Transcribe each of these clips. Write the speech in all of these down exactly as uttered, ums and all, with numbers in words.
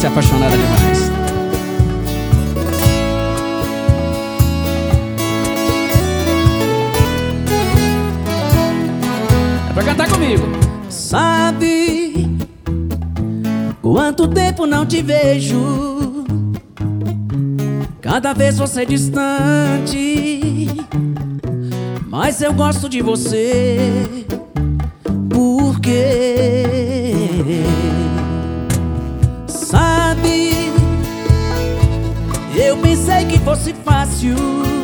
Essa é apaixonada demais. É pra cantar comigo. Sabe quanto tempo não te vejo, cada vez você distante, mas eu gosto de você. Por quê? Sabe, eu pensei que fosse fácil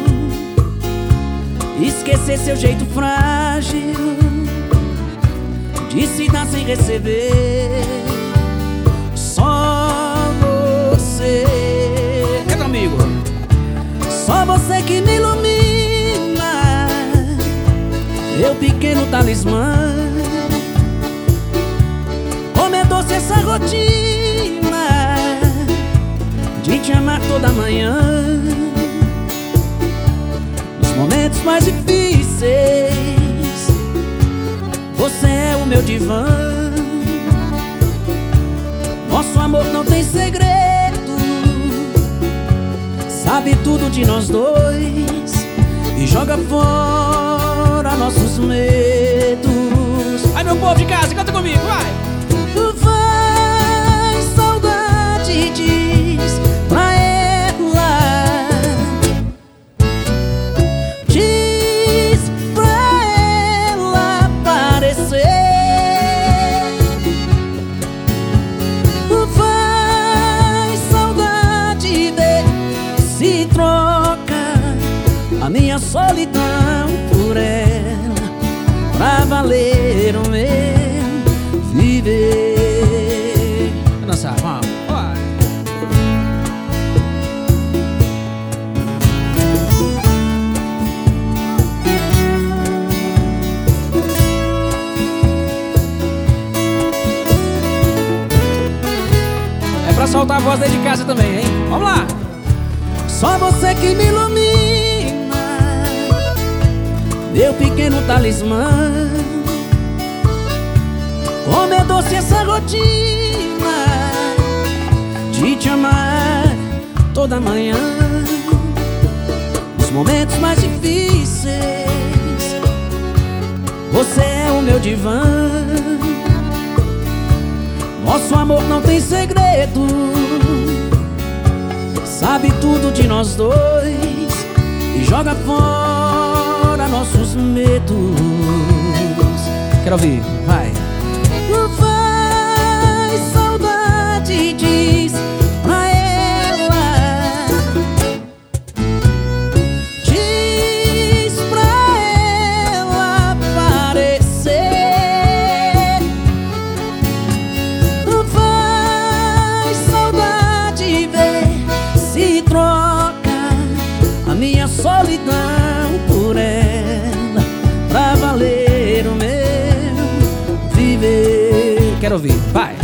esquecer seu jeito frágil de se dar sem receber. Só você, Canta comigo. só você que me ilumina, meu pequeno talismã. Como é doce essa rotina de te amar toda manhã, nos momentos mais difíceis. Você é o meu divã. Nosso amor não tem segredo, sabe tudo de nós dois e joga fora nossos medos. Ai, meu povo de casa, canta comigo, vai! Vai, saudade, diz pra ela, diz pra ela aparecer. Vai, saudade, vê se troca a minha solidão por ela, pra valer o meu viver. Vamos dançar, vamos. Vai. É pra soltar a voz dentro de casa também, hein? Vamos lá! Só você que me ilumina, meu pequeno talismã. Como é doce essa rotina de te amar toda manhã, nos momentos mais difíceis. Você é o meu divã. Nosso amor não tem segredo, sabe tudo de nós dois e joga fora nossos medos. Quero ouvir, vai! Vai, saudade, diz pra ela, diz pra ela aparecer. Vai, saudade, vê se troca a minha solidão por ela, pra valer o meu viver. Quero ouvir, vai!